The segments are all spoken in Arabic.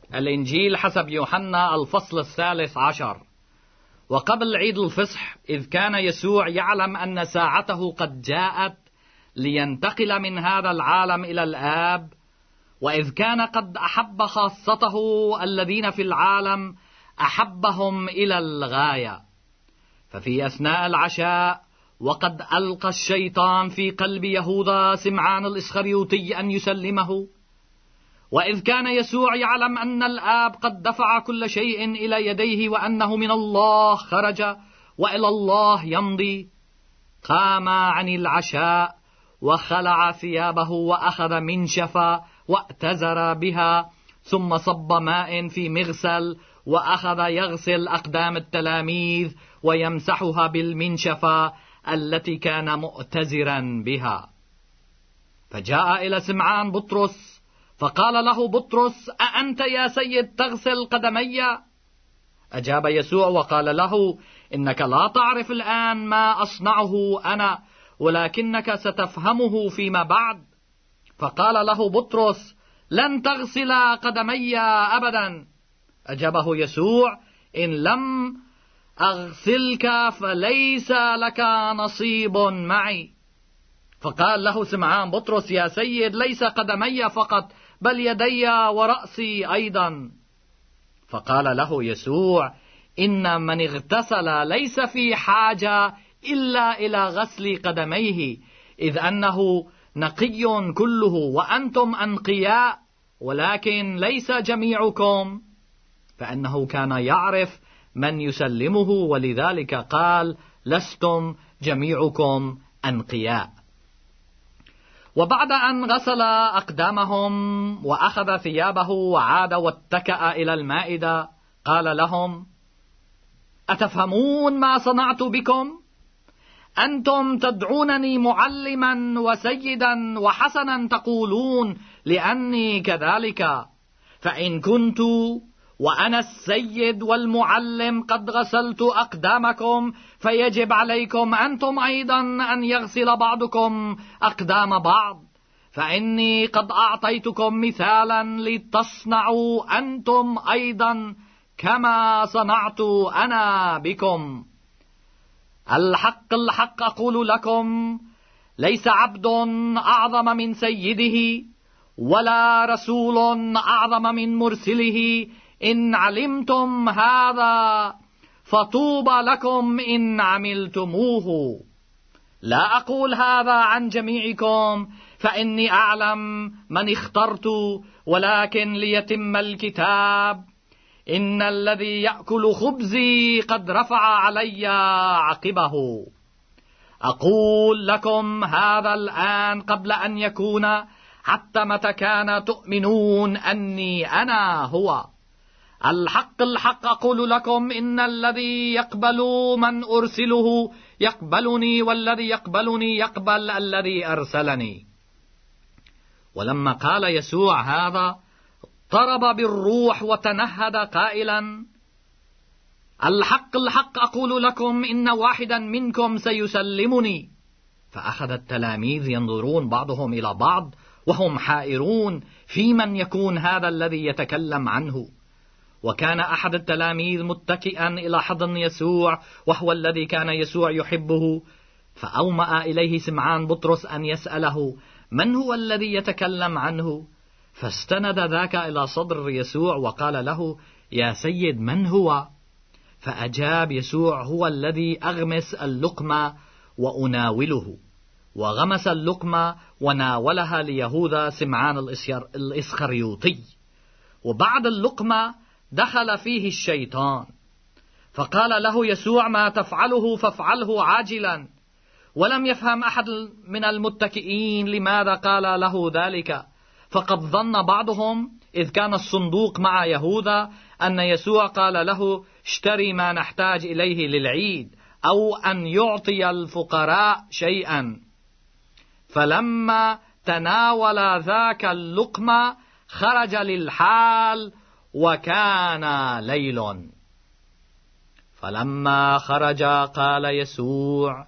الإنجيل حسب يوحنا الفصل 13. وقبل عيد الفصح، إذ كان يسوع يعلم أن ساعته قد جاءت لينتقل من هذا العالم إلى الآب، وإذ كان قد أحب خاصته الذين في العالم أحبهم إلى الغاية. ففي أثناء العشاء، وقد ألقى الشيطان في قلب يهوذا سمعان الإسخريوطي أن يسلمه، وإذ كان يسوع يعلم أن الآب قد دفع كل شيء إلى يديه وأنه من الله خرج وإلى الله يمضي، قام عن العشاء وخلع ثيابه وأخذ منشفة واتزر بها، ثم صب ماء في مغسل وأخذ يغسل أقدام التلاميذ ويمسحها بالمنشفة التي كان مؤتزرا بها. فجاء إلى سمعان بطرس فقال له بطرس: أأنت يا سيد تغسل قدمي؟ أجاب يسوع وقال له: إنك لا تعرف الآن ما أصنعه أنا، ولكنك ستفهمه فيما بعد. فقال له بطرس: لن تغسل قدمي أبدا. أجابه يسوع: إن لم أغسلك فليس لك نصيب معي. فقال له سمعان بطرس: يا سيد، ليس قدمي فقط بل يدي ورأسي أيضا. فقال له يسوع: إن من اغتسل ليس في حاجة إلا إلى غسل قدميه، إذ أنه نقي كله، وأنتم أنقياء، ولكن ليس جميعكم. فإنه كان يعرف من يسلمه، ولذلك قال: لستم جميعكم أنقياء. وبعد أن غسل أقدامهم وأخذ ثيابه وعاد واتكأ إلى المائدة، قال لهم: أتفهمون ما صنعت بكم؟ أنتم تدعونني معلما وسيدا، وحسنا تقولون لأني كذلك. فإن كنت وأنا السيد والمعلم قد غسلت أقدامكم، فيجب عليكم أنتم أيضا أن يغسل بعضكم أقدام بعض. فإني قد أعطيتكم مثالا لتصنعوا أنتم أيضا كما صنعت أنا بكم. الحق الحق أقول لكم: ليس عبد أعظم من سيده، ولا رسول أعظم من مرسله. إن علمتم هذا فطوبى لكم إن عملتموه. لا أقول هذا عن جميعكم، فإني أعلم من اخترت، ولكن ليتم الكتاب: إن الذي يأكل خبزي قد رفع علي عقبه. أقول لكم هذا الآن قبل أن يكون، حتى متى كان تؤمنون أني أنا هو. الحق الحق أقول لكم: إن الذي يقبل من أرسله يقبلني، والذي يقبلني يقبل الذي أرسلني. ولما قال يسوع هذا، ضرب بالروح وتنهد قائلا: الحق الحق أقول لكم إن واحدا منكم سيسلمني. فأخذ التلاميذ ينظرون بعضهم إلى بعض وهم حائرون في من يكون هذا الذي يتكلم عنه. وكان أحد التلاميذ متكئا إلى حضن يسوع، وهو الذي كان يسوع يحبه. فأومأ إليه سمعان بطرس أن يسأله: من هو الذي يتكلم عنه؟ فاستند ذاك إلى صدر يسوع وقال له: يا سيد، من هو؟ فأجاب يسوع: هو الذي أغمس اللقمة وأناوله. وغمس اللقمة وناولها ليهوذا سمعان الإسخريوطي. وبعد اللقمة دخل فيه الشيطان. فقال له يسوع: ما تفعله فافعله عاجلا. ولم يفهم أحد من المتكئين لماذا قال له ذلك، فقد ظن بعضهم إذ كان الصندوق مع يهوذا أن يسوع قال له: اشتري ما نحتاج إليه للعيد، أو أن يعطي الفقراء شيئا. فلما تناول ذاك اللقمة خرج للحال، وكان ليل. فلما خرج قال يسوع: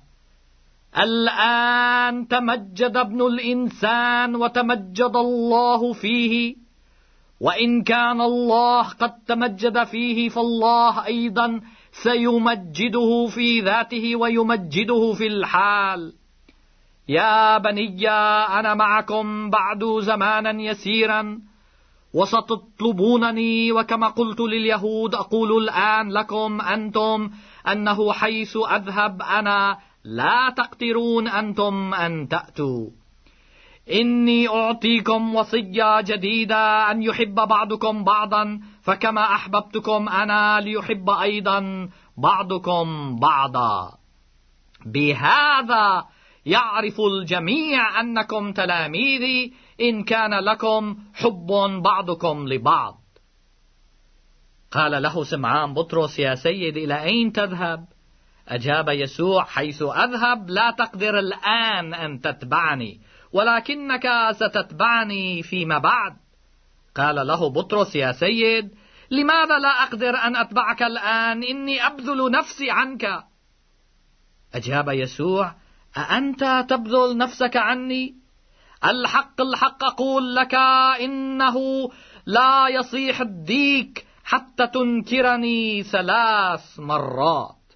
الآن تمجد ابن الإنسان وتمجد الله فيه، وإن كان الله قد تمجد فيه فالله أيضا سيمجده في ذاته ويمجده في الحال. يا بني أنا معكم بعد زمانا يسيرا وستطلبونني، وكما قلت لليهود أقول الآن لكم أنتم أنه حيث أذهب أنا لا تقدرون أنتم أن تأتوا. إني أعطيكم وصية جديدة، أن يحب بعضكم بعضا فكما أحببتكم أنا ليحب أيضا بعضكم بعضا. بهذا يعرف الجميع أنكم تلاميذي إن كان لكم حب بعضكم لبعض. قال له سمعان بطرس: يا سيد، إلى أين تذهب؟ أجاب يسوع: حيث أذهب لا تقدر الآن أن تتبعني، ولكنك ستتبعني فيما بعد. قال له بطرس: يا سيد، لماذا لا أقدر أن أتبعك الآن؟ إني أبذل نفسي عنك. أجاب يسوع: أأنت تبذل نفسك عني؟ الحق الحق أقول لك إنه لا يصيح الديك حتى تنكرني 3 مرات.